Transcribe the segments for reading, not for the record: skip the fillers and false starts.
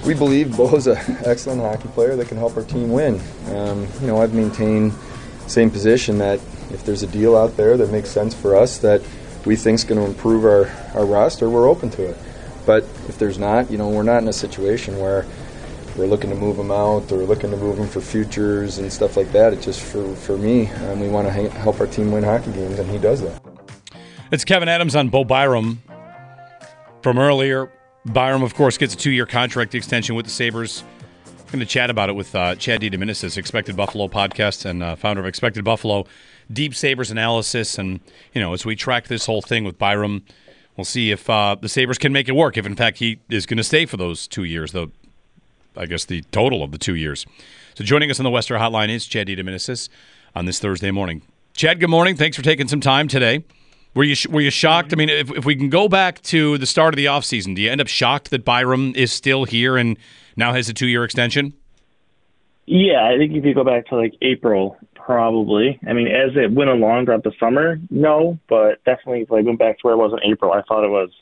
we believe Bo's an excellent hockey player that can help our team win. I've maintained the same position that if there's a deal out there that makes sense for us that we think is going to improve our roster, we're open to it. But if there's not, we're not in a situation where we're looking to move him out or looking to move him for futures and stuff like that. It's just for me, we want to help our team win hockey games, and he does that. It's Kevin Adams on Bo Byram from earlier. Byram, of course, gets a 2-year contract extension with the Sabres. I'm going to chat about it with Chad DiDomenicis, Expected Buffalo podcast and founder of Expected Buffalo, deep Sabres analysis. And, as we track this whole thing with Byram, we'll see if the Sabres can make it work, if, in fact, he is going to stay for those 2 years, the total of the 2 years. So joining us on the Western Hotline is Chad DiDomenicis on this Thursday morning. Chad, good morning. Thanks for taking some time today. Were you shocked? I mean, if we can go back to the start of the offseason, do you end up shocked that Byram is still here and now has a 2-year extension? Yeah, I think if you go back to April, probably. I mean, as it went along throughout the summer, no, but definitely if I went back to where it was in April, I thought it was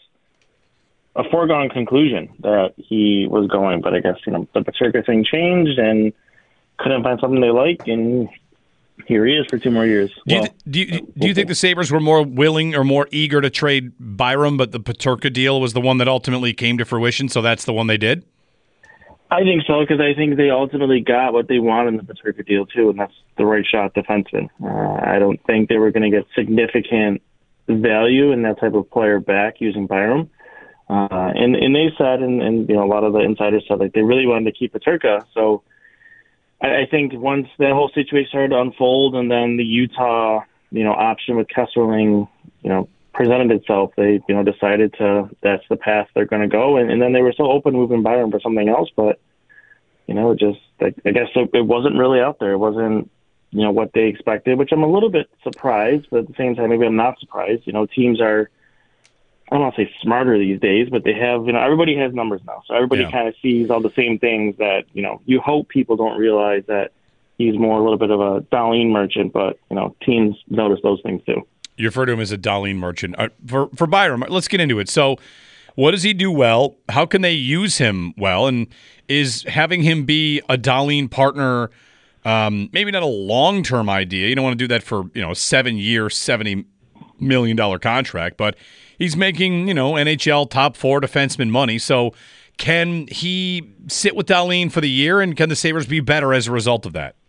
a foregone conclusion that he was going. But I guess, the Peterka thing changed and couldn't find something they like, and here he is for 2 more years. Do you think the Sabres were more willing or more eager to trade Byram, but the Peterka deal was the one that ultimately came to fruition, so that's the one they did? I think so, because I think they ultimately got what they wanted in the Peterka deal, too, and that's the right shot defenseman. I don't think they were going to get significant value in that type of player back using Byram. And they said, and a lot of the insiders said, they really wanted to keep Peterka, so I think once that whole situation started to unfold and then the Utah, option with Kesselring, presented itself, they, decided that's the path they're going to go. And then they were so open moving Byram for something else, but, I guess it wasn't really out there. It wasn't, what they expected, which I'm a little bit surprised, but at the same time, maybe I'm not surprised. Teams are, I don't want to say smarter these days, but they have, everybody has numbers now. So everybody kind of sees all the same things that, you hope people don't realize that he's more a little bit of a Darlene merchant, but, teams notice those things too. You refer to him as a Darlene merchant. For Byram, let's get into it. So what does he do well? How can they use him well? And is having him be a Darlene partner maybe not a long-term idea? You don't want to do that for, a 7-year, $70 million contract, but he's making, NHL top 4 defenseman money. So can he sit with Darlene for the year, and can the Sabres be better as a result of that?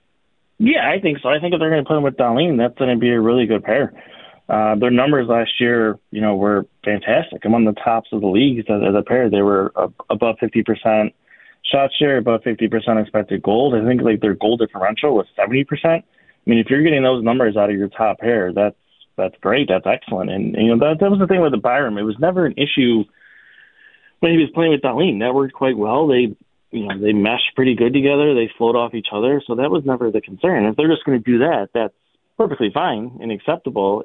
Yeah, I think so. I think if they're going to put him with Darlene, that's going to be a really good pair. Their numbers last year, were fantastic. Among the tops of the league as a pair. They were above 50% shot share, above 50% expected goals. I think their goal differential was 70%. I mean, if you're getting those numbers out of your top pair, that's great. That's excellent. And that was the thing with the Byram. It was never an issue when he was playing with Darlene. That worked quite well. They meshed pretty good together. They flowed off each other. So that was never the concern. If they're just going to do that, that's perfectly fine and acceptable.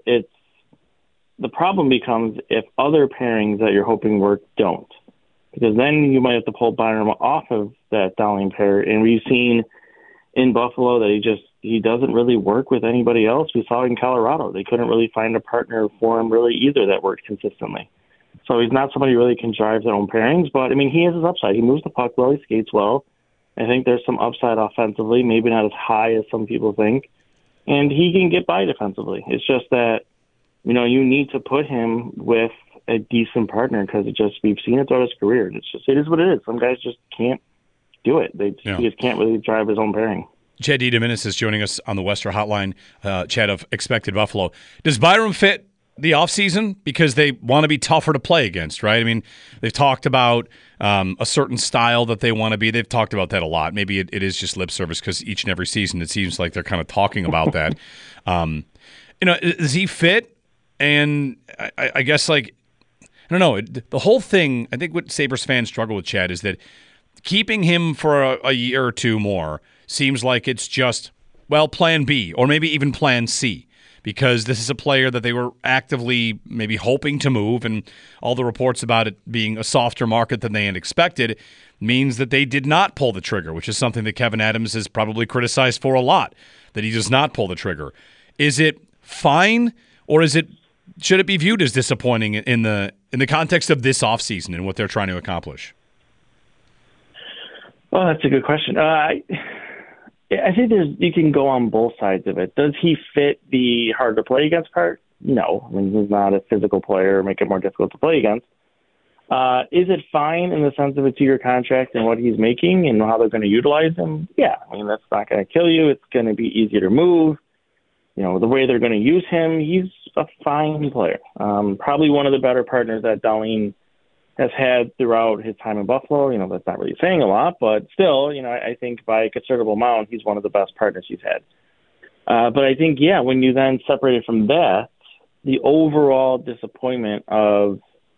The problem becomes if other pairings that you're hoping work don't, because then you might have to pull Byram off of that Darlene pair. And we've seen in Buffalo that he doesn't really work with anybody else. We saw it in Colorado. They couldn't really find a partner for him really either that worked consistently. So he's not somebody who really can drive their own pairings, but I mean, he has his upside. He moves the puck well, he skates well. I think there's some upside offensively, maybe not as high as some people think. And he can get by defensively. It's just that, you need to put him with a decent partner because we've seen it throughout his career. It is what it is. Some guys just can't do it. He just can't really drive his own pairing. Chad DiDomenicis is joining us on the Western Hotline, Chad of Expected Buffalo. Does Byram fit the offseason? Because they want to be tougher to play against, right? I mean, they've talked about a certain style that they want to be. They've talked about that a lot. Maybe it is just lip service because each and every season it seems like they're kind of talking about that. Does he fit? And I guess, I don't know. The whole thing, I think what Sabres fans struggle with, Chad, is that keeping him for a year or two more seems like it's just, plan B or maybe even plan C, because this is a player that they were actively maybe hoping to move, and all the reports about it being a softer market than they had expected means that they did not pull the trigger, which is something that Kevin Adams has probably criticized for a lot, that he does not pull the trigger. Is it fine, or should it be viewed as disappointing in the context of this offseason and what they're trying to accomplish? Oh, that's a good question. I think you can go on both sides of it. Does he fit the hard to play against part? No. I mean, he's not a physical player, make it more difficult to play against. Is it fine in the sense of a 2-year contract and what he's making and how they're going to utilize him? Yeah. I mean, that's not going to kill you. It's going to be easier to move. The way they're going to use him, he's a fine player. Probably one of the better partners that Dahlin has had throughout his time in Buffalo. That's not really saying a lot, but still, I think by a considerable amount, he's one of the best partners he's had. But I think, when you then separate it from that, the overall disappointment of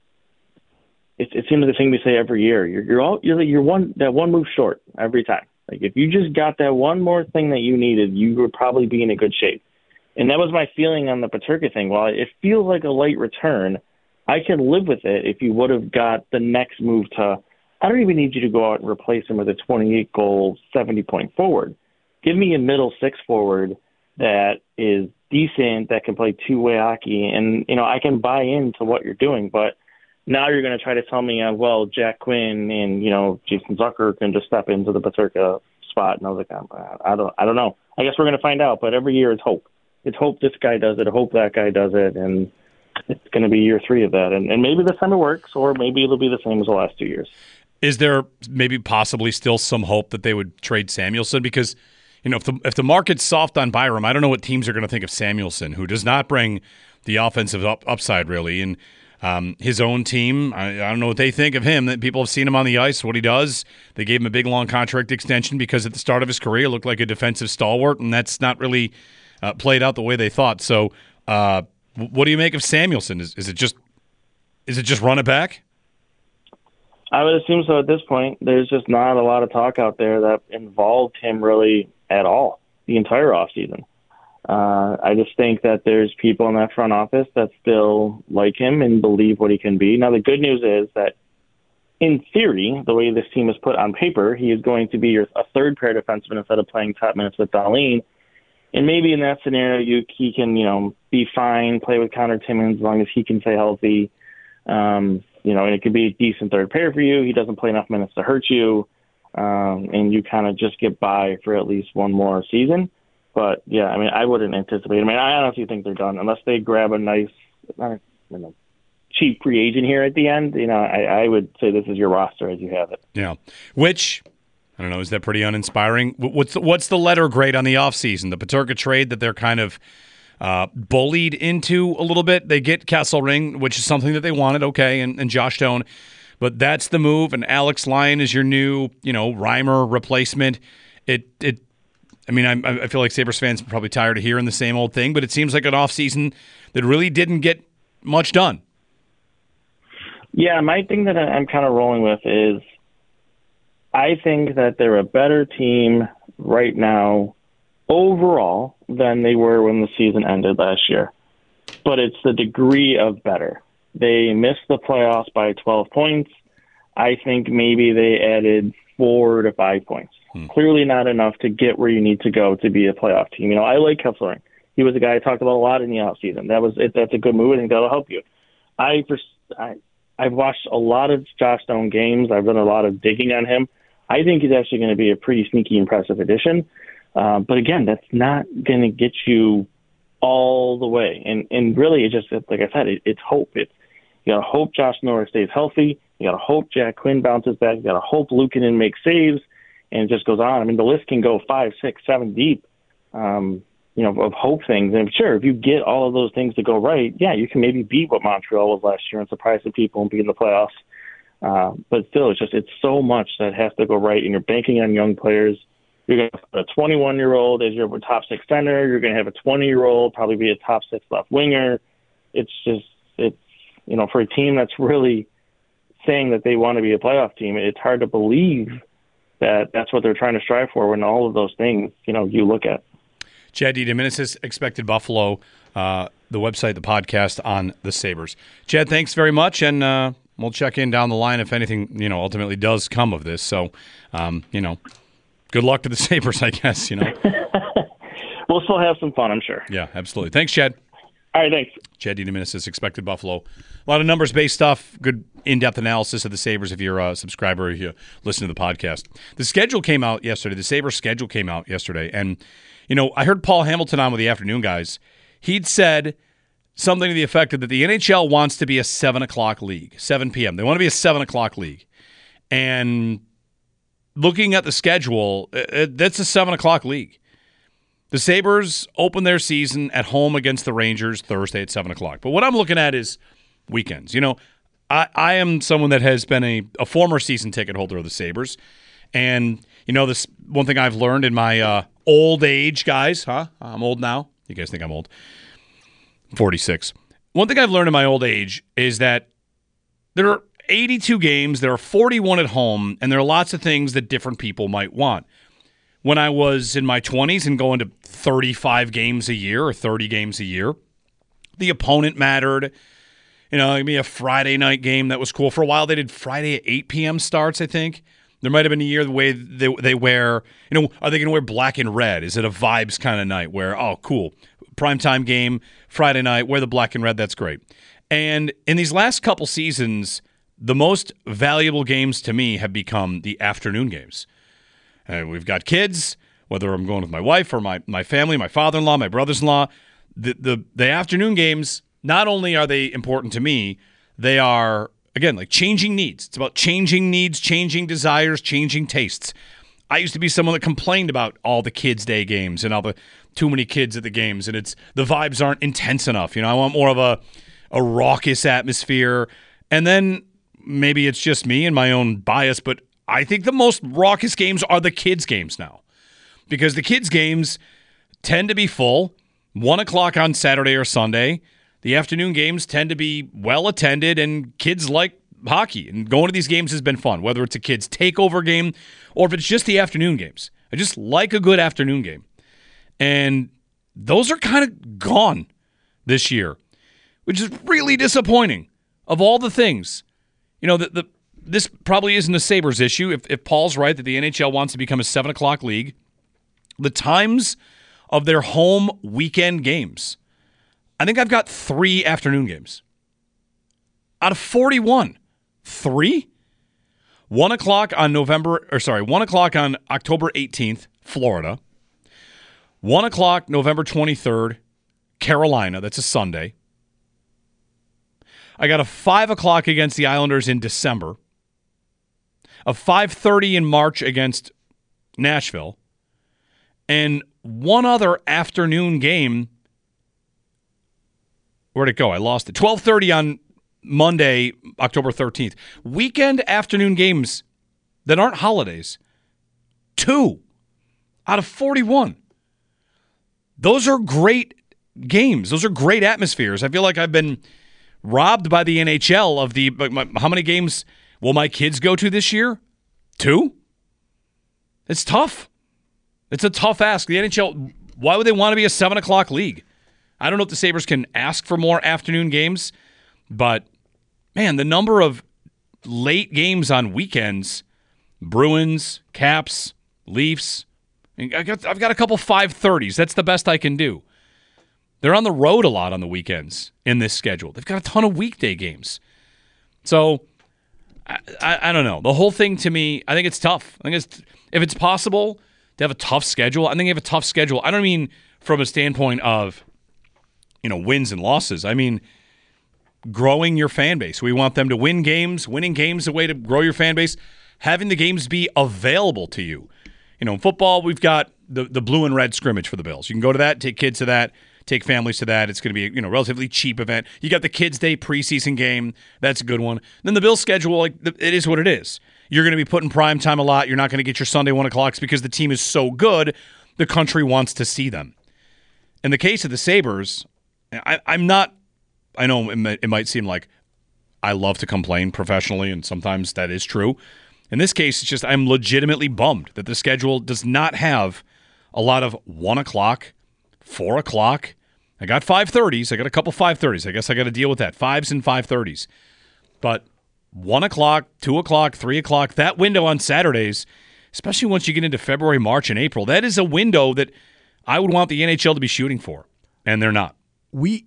it seems the thing we say every year. You're one move short every time. Like if you just got that one more thing that you needed, you would probably be in a good shape. And that was my feeling on the Peterka thing. While it feels like a late return, I can live with it if you would have got the next move to, I don't even need you to go out and replace him with a 28-goal, 70-point forward. Give me a middle six forward that is decent, that can play two-way hockey, and, I can buy into what you're doing. But now you're going to try to tell me, Jack Quinn and, Jason Zucker can just step into the Peterka spot. And I was like, I don't know. I guess we're going to find out. But every year it's hope. It's hope this guy does it, hope that guy does it, and it's going to be year 3 of that. And maybe this time it works, or maybe it'll be the same as the last 2 years. Is there maybe possibly still some hope that they would trade Samuelsson? Because, if the market's soft on Byram, I don't know what teams are going to think of Samuelsson, who does not bring the offensive upside, really. And his own team, I don't know what they think of him. That people have seen him on the ice, what he does. They gave him a big, long contract extension because at the start of his career, looked like a defensive stalwart, and that's not really played out the way they thought. So what do you make of Samuelsson? Is it just run it back? I would assume so at this point. There's just not a lot of talk out there that involved him really at all the entire offseason. I just think that there's people in that front office that still like him and believe what he can be. Now, the good news is that in theory, the way this team is put on paper, he is going to be a third-pair defenseman instead of playing top minutes with Dahlin. And maybe in that scenario, he can, be fine, play with Connor Timmins as long as he can stay healthy. And it could be a decent third pair for you. He doesn't play enough minutes to hurt you. And you kind of just get by for at least one more season. But, yeah, I wouldn't anticipate. I honestly think they're done unless they grab a nice, cheap free agent here at the end. I would say this is your roster as you have it. Yeah, which – I don't know. Is that pretty uninspiring? What's the letter grade on the offseason? The Peterka trade that they're kind of bullied into a little bit. They get Kesselring, which is something that they wanted, okay, and Josh Stone. But that's the move, and Alex Lyon is your new, Reimer replacement. I feel like Sabres fans are probably tired of hearing the same old thing, but it seems like an offseason that really didn't get much done. Yeah, my thing that I'm kind of rolling with is I think that they're a better team right now overall than they were when the season ended last year. But it's the degree of better. They missed the playoffs by 12 points. I think maybe they added 4 to 5 points. Clearly not enough to get where you need to go to be a playoff team. I like Kesselring. He was a guy I talked about a lot in the offseason. That's a good move. I think that'll help you. I've watched a lot of Josh Stone games. I've done a lot of digging on him. I think he's actually going to be a pretty sneaky, impressive addition. But again, that's not going to get you all the way. And really, it's just, like I said, it's hope. You got to hope Josh Norris stays healthy. You got to hope Jack Quinn bounces back. You got to hope Luukkonen makes saves, and it just goes on. The list can go 5, 6, 7 deep, of hope things. And sure, if you get all of those things to go right, yeah, you can maybe beat what Montreal was last year and surprise some people and be in the playoffs. But still, it's so much that has to go right, and you're banking on young players. You're going to have a 21-year-old as your top 6 center. You're going to have a 20-year-old probably be a top 6 left winger. It's for a team that's really saying that they want to be a playoff team, it's hard to believe that that's what they're trying to strive for when all of those things, you look at. Chad DiDomenicis, Expected Buffalo, the website, the podcast on the Sabres. Chad, thanks very much, and we'll check in down the line if anything, ultimately does come of this. So, good luck to the Sabres, I guess, We'll still have some fun, I'm sure. Yeah, absolutely. Thanks, Chad. All right, thanks. Chad DiDomenicis, Expected Buffalo A lot of numbers-based stuff, good in-depth analysis of the Sabres if you're a subscriber or you listen to the podcast. The schedule came out yesterday. The Sabres schedule came out yesterday. And, I heard Paul Hamilton on with the afternoon guys. He'd said something to the effect of that the NHL wants to be a 7 o'clock league, 7 p.m. They want to be a 7 o'clock league. And looking at the schedule, that's a 7 o'clock league. The Sabres open their season at home against the Rangers Thursday at 7 o'clock. But what I'm looking at is weekends. I am someone that has been a former season ticket holder of the Sabres. And, this one thing I've learned in my old age, guys, huh? I'm old now. You guys think I'm old? 46. One thing I've learned in my old age is that there are 82 games, there are 41 at home, and there are lots of things that different people might want. When I was in my 20s and going to 35 games a year or 30 games a year, the opponent mattered. Give me a Friday night game that was cool. For a while, they did Friday at 8 p.m. starts, I think. There might have been a year the way they wear, are they going to wear black and red? Is it a vibes kind of night where, oh, cool, primetime game, Friday night, wear the black and red, that's great. And in these last couple seasons, the most valuable games to me have become the afternoon games. We've got kids, whether I'm going with my wife or my family, my father-in-law, my brothers-in-law. The afternoon games, not only are they important to me, they are, again, like changing needs. It's about changing needs, changing desires, changing tastes. I used to be someone that complained about all the kids' day games and all the too many kids at the games, and the vibes aren't intense enough. I want more of a raucous atmosphere. And then maybe it's just me and my own bias, but I think the most raucous games are the kids' games now, because the kids' games tend to be full, 1 o'clock on Saturday or Sunday. The afternoon games tend to be well-attended, and kids like hockey, and going to these games has been fun, whether it's a kids' takeover game or if it's just the afternoon games. I just like a good afternoon game. And those are kind of gone this year, which is really disappointing. Of all the things, this probably isn't a Sabres issue. If Paul's right that the NHL wants to become a 7 o'clock league, the times of their home weekend games, I think I've got 3 afternoon games. Out of 41, 3? 1 o'clock on 1 o'clock on October 18th, Florida. 1 o'clock November 23rd, Carolina. That's a Sunday. I got a 5 o'clock against the Islanders in December. A 5:30 in March against Nashville. And one other afternoon game. Where'd it go? I lost it. 12:30 on Monday, October 13th. Weekend afternoon games that aren't holidays. 2 out of 41. Those are great games. Those are great atmospheres. I feel like I've been robbed by the NHL of how many games will my kids go to this year? 2? It's tough. It's a tough ask. The NHL, why would they want to be a 7 o'clock league? I don't know if the Sabres can ask for more afternoon games, but, man, the number of late games on weekends, Bruins, Caps, Leafs, I've got a couple 5:30s. That's the best I can do. They're on the road a lot on the weekends in this schedule. They've got a ton of weekday games. So, I don't know. The whole thing to me, I think it's tough. I think if it's possible to have a tough schedule, I think you have a tough schedule. I don't mean from a standpoint of, wins and losses. I mean, growing your fan base. We want them to win games. Winning games is a way to grow your fan base. Having the games be available to you. In football, we've got the blue and red scrimmage for the Bills. You can go to that, take kids to that, take families to that. It's going to be a relatively cheap event. You got the Kids Day preseason game. That's a good one. Then the Bills schedule, it is what it is. You're going to be putting prime time a lot. You're not going to get your Sunday 1 o'clocks because the team is so good, the country wants to see them. In the case of the Sabres, I'm not – I know it might seem like I love to complain professionally, and sometimes that is true. In this case, it's just I'm legitimately bummed that the schedule does not have a lot of 1 o'clock, 4 o'clock. I got 5:30s. I got a couple 5:30s. I guess I got to deal with that. 5s and 5:30s. But 1 o'clock, 2 o'clock, 3 o'clock, that window on Saturdays, especially once you get into February, March, and April, that is a window that I would want the NHL to be shooting for, and they're not.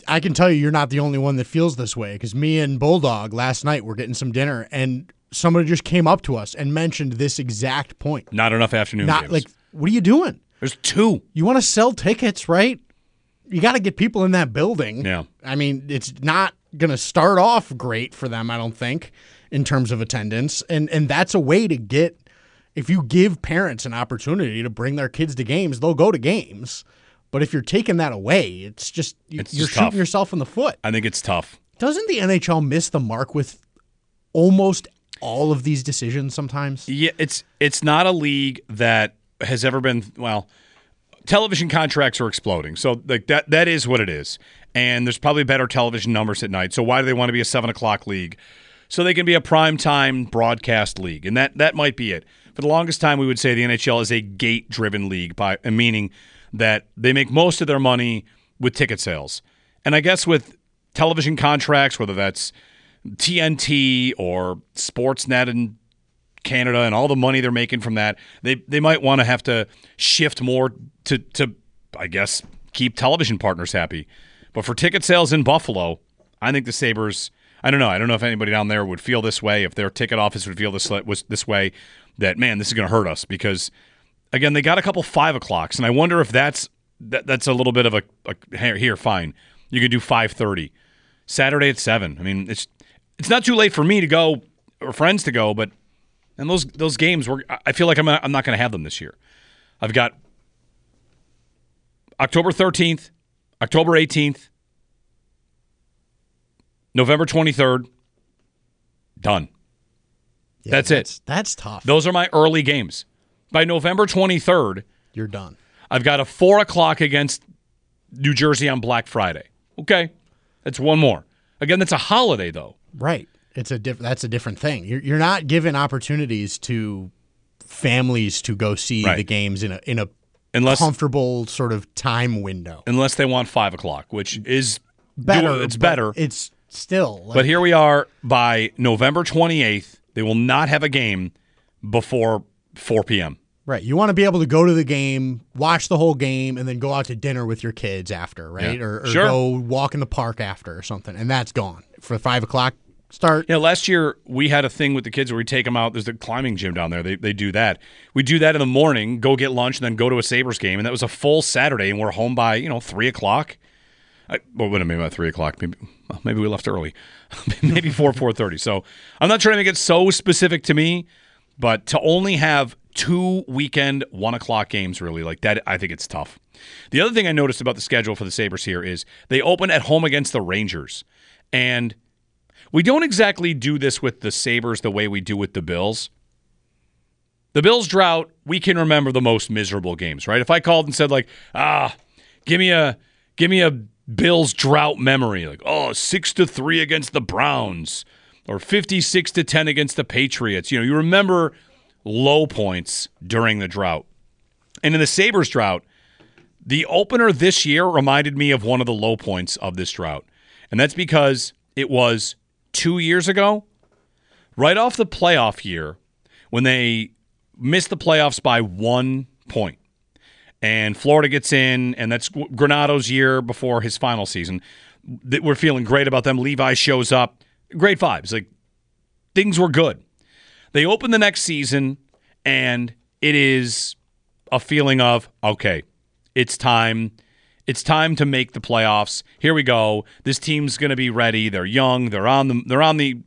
I can tell you're not the only one that feels this way, because me and Bulldog last night were getting some dinner, and somebody just came up to us and mentioned this exact point. Not enough afternoon games. Like, what are you doing? There's 2. You want to sell tickets, right? You got to get people in that building. Yeah. I mean, it's not going to start off great for them, I don't think, in terms of attendance. And that's a way to get, if you give parents an opportunity to bring their kids to games, they'll go to games. But if you're taking that away, it's just, you're shooting yourself in the foot. I think it's tough. Doesn't the NHL miss the mark with almost all of these decisions sometimes? Yeah, it's not a league that has ever been, well, television contracts are exploding. So like that is what it is. And there's probably better television numbers at night. So why do they want to be a 7 o'clock league? So they can be a primetime broadcast league. And that might be it. For the longest time, we would say the NHL is a gate-driven league, meaning that they make most of their money with ticket sales. And I guess with television contracts, whether that's TNT or Sportsnet in Canada and all the money they're making from that, they might want to have to shift more to I guess, keep television partners happy. But for ticket sales in Buffalo, I think the Sabres, I don't know. I don't know if anybody down there would feel this way, if their ticket office would feel this way, that, man, this is going to hurt us because, again, they got a couple 5 o'clocks, and I wonder if that's a little bit of a here, fine. You could do 5:30. Saturday at 7. I mean, it's not too late for me to go or friends to go, but and those games, I feel like I'm not going to have them this year. I've got October 13th, October 18th, November 23rd, done. Yeah, that's it. That's tough. Those are my early games. By November 23rd, you're done. I've got a 4 o'clock against New Jersey on Black Friday. Okay, that's one more. Again, that's a holiday, though. Right. That's a different thing. You're not given opportunities to families to go see the games in a comfortable sort of time window. Unless they want 5 o'clock, which is better. It's better. It's still. But here we are by November 28th. They will not have a game before 4 p.m. Right. You want to be able to go to the game, watch the whole game, and then go out to dinner with your kids after, right? Yeah. Or sure. go walk in the park after or something. And that's gone for 5 o'clock start. Yeah, last year we had a thing with the kids where we take them out. There's the climbing gym down there. They do that. We do that in the morning, go get lunch, and then go to a Sabres game. And that was a full Saturday, and we're home by, 3 o'clock. Well, what do I mean by 3 o'clock? Maybe we left early. Maybe 4:30. So I'm not trying to make it so specific to me, but to only have 2 weekend 1 o'clock games, really, like that, I think it's tough. The other thing I noticed about the schedule for the Sabres here is they open at home against the Rangers. And we don't exactly do this with the Sabres the way we do with the Bills. The Bills drought, we can remember the most miserable games, right? If I called and said, like, give me a Bills drought memory, like, 6-3 against the Browns or 56-10 against the Patriots. You remember low points during the drought. And in the Sabres drought, the opener this year reminded me of one of the low points of this drought. And that's because it was 2 years ago, right off the playoff year, when they missed the playoffs by 1 point. And Florida gets in, and that's Granato's year before his final season. We're feeling great about them. Levi shows up. Great vibes. Like, things were good. They open the next season, and it is a feeling of, okay, it's time. It's time to make the playoffs. Here we go. This team's going to be ready. They're young. They're on the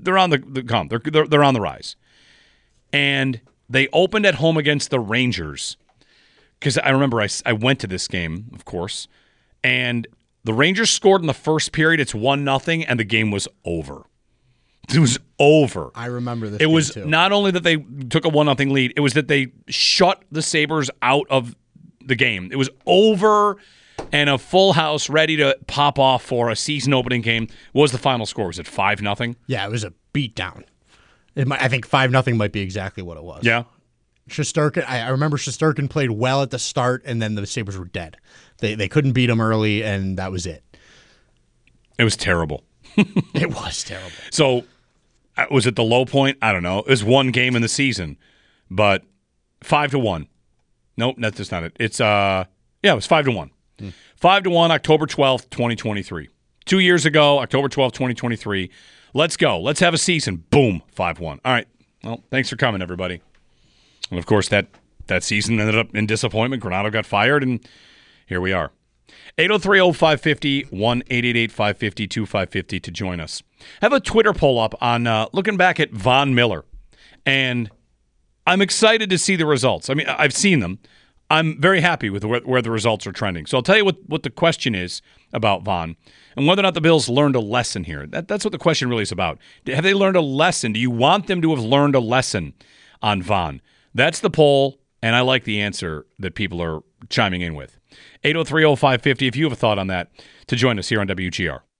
rise. And they opened at home against the Rangers. Because I remember I went to this game, of course, and the Rangers scored in the first period. It's 1-0, and the game was over. It was over. I remember this. It was too. Not only that they took a 1-0 lead, it was that they shut the Sabres out of the game. It was over, and a full house ready to pop off for a season-opening game. What was the final score? Was it 5-0? Yeah, it was a beatdown. I think 5-0 might be exactly what it was. Yeah. Shesterkin, I remember Shesterkin played well at the start, and then the Sabres were dead. They couldn't beat him early, and that was it. It was terrible. It was terrible. So, was it the low point? I don't know. It was one game in the season, but 5-1. Nope, that's just not it. It's it was 5-1. 5-1, October 12th, 2023. 2 years ago, October 12th, 2023. Let's go. Let's have a season. Boom, 5-1. All right. Well, thanks for coming, everybody. And, of course, that season ended up in disappointment. Granato got fired, and here we are. 803-0550, 1-888-550-2550 to join us. I have a Twitter poll up on looking back at Von Miller, and I'm excited to see the results. I mean, I've seen them. I'm very happy with where the results are trending. So I'll tell you what the question is about Von and whether or not the Bills learned a lesson here. That's what the question really is about. Have they learned a lesson? Do you want them to have learned a lesson on Von? That's the poll, and I like the answer that people are chiming in with. 803-0550, if you have a thought on that, to join us here on WGR.